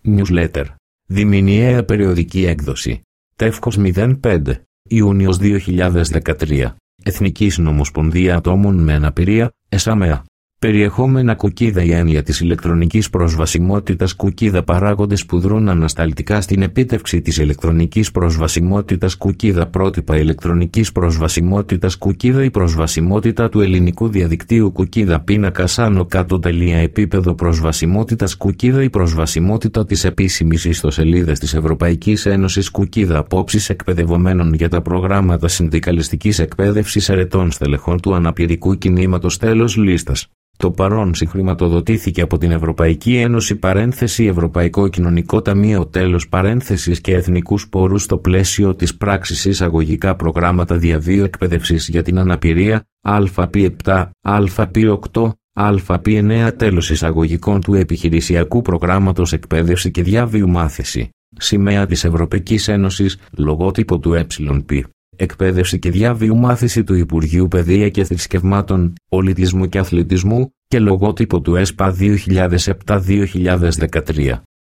Newsletter. Διμηνιαία περιοδική έκδοση. Τεύχος 05. Ιούνιος 2013. Εθνική Συνομοσπονδία Ατόμων με Αναπηρία, ΕΣΑΜΕΑ. Περιεχόμενα κουκίδα. Η έννοια της ηλεκτρονικής προσβασιμότητας. Κουκίδα. Παράγοντες που δρούν ανασταλτικά στην επίτευξη της ηλεκτρονικής προσβασιμότητας. Κουκίδα. Πρότυπα ηλεκτρονικής προσβασιμότητας. Κουκίδα. Η προσβασιμότητα του ελληνικού διαδικτύου. Κουκίδα. Πίνακας άνω κάτω. Επίπεδο προσβασιμότητας. Κουκίδα. Η προσβασιμότητα της επίσημης ιστοσελίδας της Ευρωπαϊκής Ένωσης. Κουκίδα. Απόψεις εκπαιδευομένων για τα προγράμματα συνδικαλιστικής εκπαίδευσης ερετών στελεχών του αναπηρικού κινήματος. Τέλος λίστας. Το παρόν συγχρηματοδοτήθηκε από την Ευρωπαϊκή Ένωση Ευρωπαϊκό Κοινωνικό Ταμείο και εθνικούς πόρους στο πλαίσιο της πράξης εισαγωγικά προγράμματα διαβίου εκπαίδευσης για την αναπηρία ΑΠ7, ΑΠ8, ΑΠ9 εισαγωγικών του επιχειρησιακού προγράμματος εκπαίδευση και διαβίου μάθηση. Σημαία της Ευρωπαϊκής Ένωσης, λογότυπο του ΕΠ. Εκπαίδευση και διαβίου μάθηση του Υπουργείου Παιδεία και Θρησκευμάτων, Πολιτισμού και Αθλητισμού και λογότυπο του ΕΣΠΑ 2007-2013.